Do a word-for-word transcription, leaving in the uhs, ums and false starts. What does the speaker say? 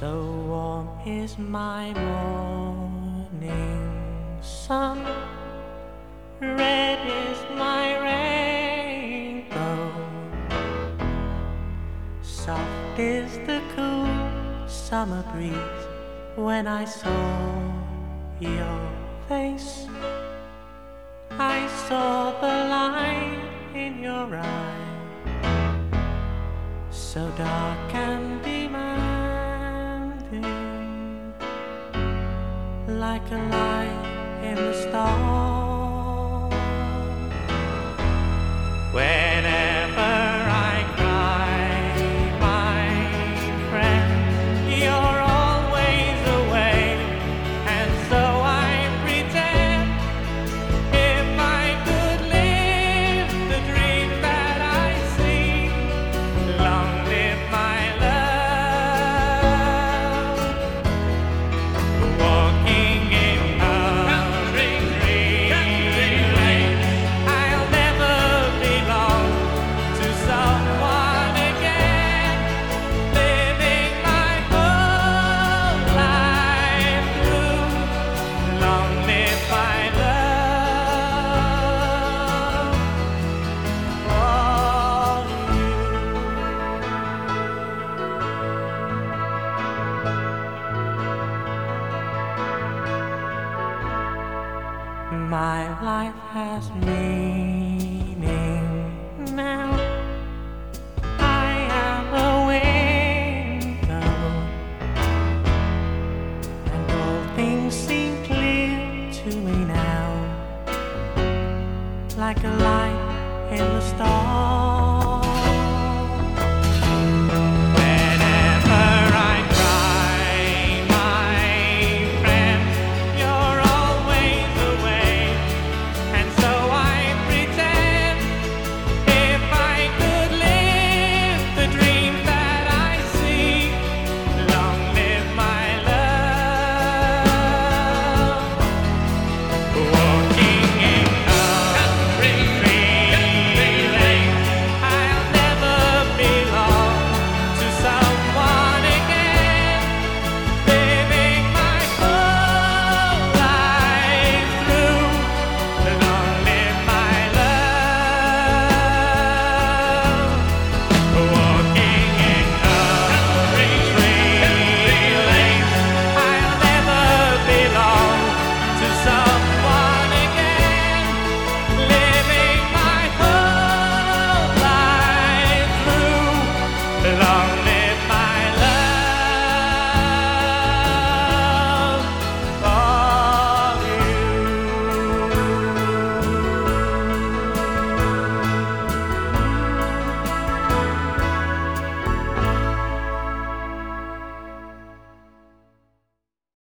So warm is my morning sun, red is my rainbow, soft is the cool summer breeze when I saw your face. I saw the light in your eye, so dark and demanding, like a light in the storm. Whenever I cry, my friend, you're always away, and so I pretend if I could live the dream that I see. Long live my love, walking in country lanes. I'll never belong to someone again, living my whole life through. Long live my love for you. My life has meaning now. I am a window, and all things seem clear to me now, like a light in the storm.